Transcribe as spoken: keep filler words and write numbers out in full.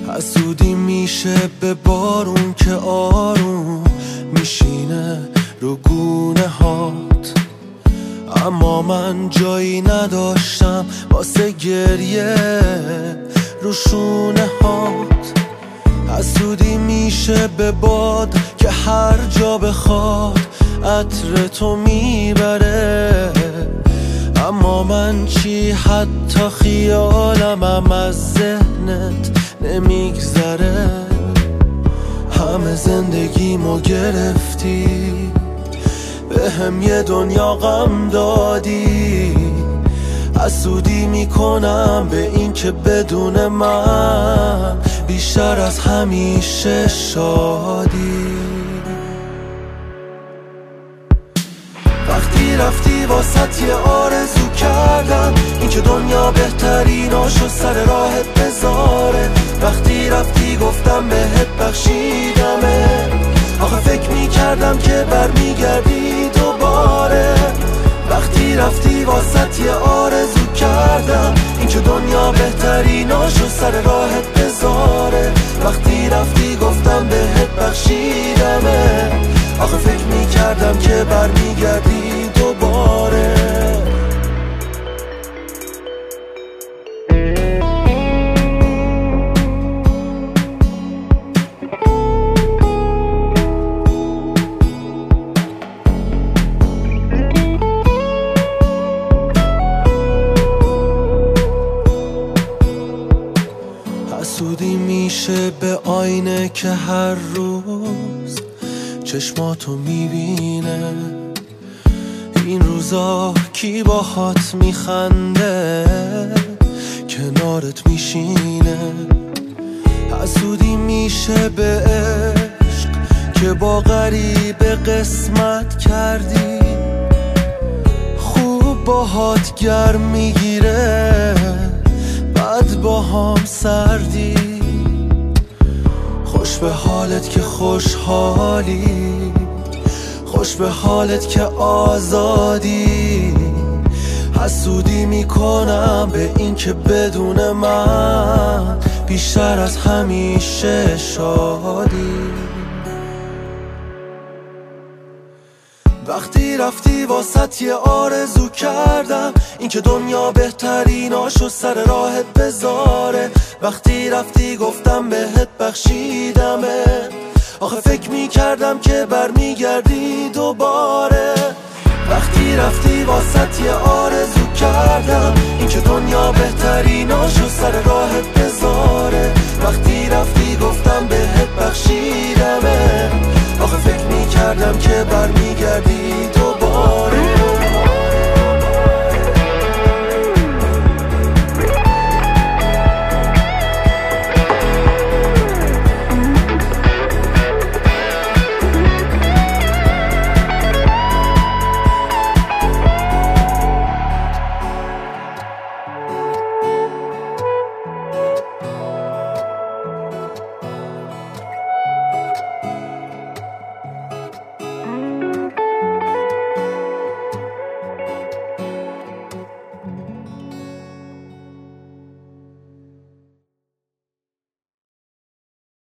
حسودی میشه به بارون که آروم میشینه رو گونه هات، اما من جایی نداشتم واسه گریه رو شونه هات. حسودی میشه به باد که هر جا بخواد عطر تو میبره، اما من چی حتی خیالمم از ذهنت نمیگذره. همه زندگیمو گرفتی، به هم یه دنیا غم دادی. حسودی میکنم به این که بدون من بیشتر از همیشه شادی. وقتی رفتی واسط یه آرزو کردم، این که دنیا بهتریناشو سر راهت بذاره. وقتی رفتی گفتم بهت بخشیدمه، آخه فکر میکردم که برمیگردی دوباره. وقتی رفتی واسط یه آرزو کردم، این که دنیا بهتریناشو سر راهت بذاره. وقتی رفتی گفتم بهت بخشیدمه، آخه فکر میکردم که برمیگردی دوباره. حسودی میشه به آینه که هر روز چشماتو میبینه. این روزا کی باهات میخنده کنارت میشینه. حسودی میشه به عشق که با غریبه قسمت کردی، خوب باهات گرم میگیره بعد با هم سردی. خوش به حالت که خوشحالی، خوش به حالت که آزادی. حسودی میکنم به این که بدون من بیشتر از همیشه شادی. وقتی رفتی واسط یه آرزو کردم، این که دنیا بهتریناشو سر راهت بذاره. وقتی رفتی گفتم بهت بخشیدمه، آخه فکر میکردم که برمیگردی دوباره. وقتی رفتی واسط یه آرزو کردم، این که دنیا بهتریناشو سر راهت بذاره. وقتی رفتی گفتم بهت بخشیدمه، آخه فکر میکردم که برمیگردی.